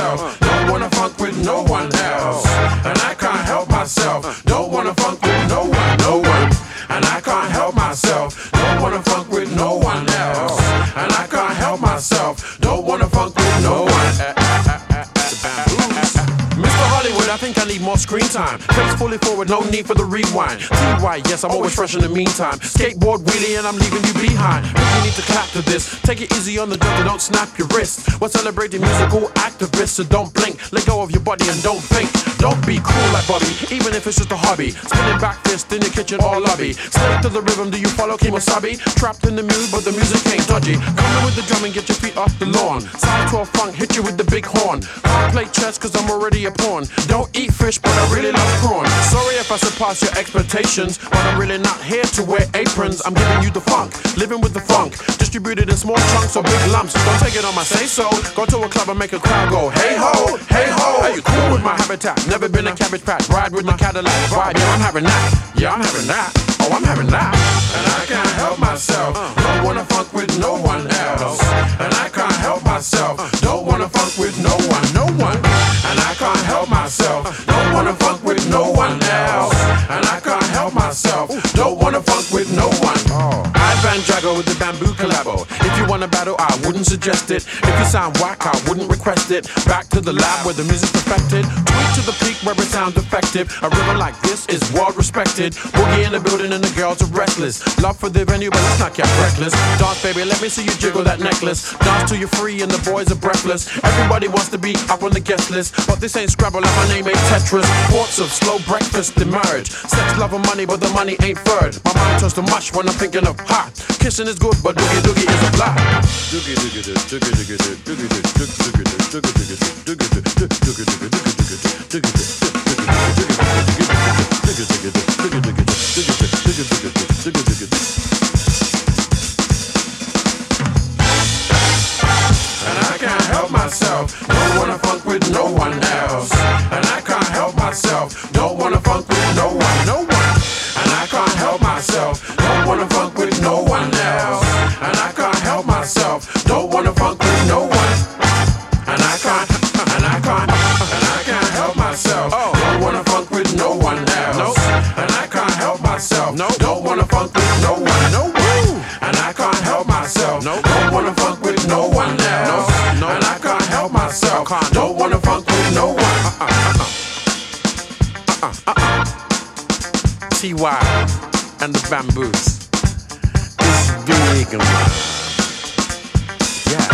myself. Don't wanna funk with no one else. And I can't help myself. Don't wanna funk with no one, no one. And I can't help myself. Don't wanna funk with no one else. And I can't help myself. Don't wanna funk with no one. Mr. Hollywood, I think I need more screen time. Face fully forward, no need for the rewind. TY, yes, I'm always fresh in the meantime. Skateboard wheelie and I'm leaving you behind. You need to clap to this. Take it easy on the jump and don't snap your wrist. We're celebrating musical activists, so don't blink. Let go of your body and don't think. Don't be cool like Bobby, even if it's just a hobby. Spinning back fist in your kitchen or lobby. Slave to the rhythm, do you follow Kemosabe? Trapped in the mood, but the music ain't dodgy. Come in with the drum and get your feet off the lawn. Side 12 funk, hit you with the big horn. Can't play chess cause I'm already a pawn. Don't eat fish, but I really love prawn. Sorry if I surpass your expectations, but I'm really not here to wear aprons. I'm giving you the funk, living with the funk. Distributed in small chunks or big lumps. Don't take it on my say-so. Go to a club and make a crowd go, hey ho, hey ho. Are you cool with my habitat? Never been a cabbage patch. Ride with my Cadillac vibe. Yeah, I'm having that. Yeah, I'm having that. Oh, I'm having that. And I can't help myself. Don't wanna funk with no one else. And I can't help myself. Don't wanna funk with no one, no one. And I can't help myself. Don't wanna funk with no one else. And I can't help myself. Don't wanna funk with no one. Van Drago with the bamboo collabo. If you wanna battle, I wouldn't suggest it. If you sound whack, I wouldn't request it. Back to the lab where the music's perfected. Tweet to the peak where it sounds effective. A rhythm like this is world respected. Boogie in the building and the girls are restless. Love for the venue, but let's not get reckless. Dance, baby, let me see you jiggle that necklace. Dance till you're free and the boys are breathless. Everybody wants to be up on the guest list, but this ain't Scrabble like my name ain't Tetris. Ports of slow breakfast emerge. Sex, love, and money, but the money ain't third. My mind turns to mush when I'm thinking of hot. Kissing is good, but doogie doogie is a blah. Doogie doogie doogie doogie doogie doogie doogie doogie and I can't help myself. Don't wanna funk with no one else. And I can't help myself. Don't wanna funk with no one, no one. And I can't help myself. Don't wanna funk with no one else. And I can't help myself. Don't wanna funk with no one. And I can't help myself. Don't wanna funk with no one else. And I can't help myself. Don't wanna funk with no one. No. And I can't help myself. Don't wanna funk with no one else. And I can't help myself. Don't wanna funk with no one. TY and the Bamboos. It's big, man. Yeah.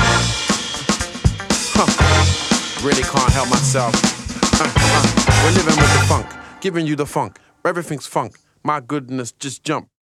Really can't help myself. We're living with the funk, giving you the funk. Everything's funk. My goodness, just jump.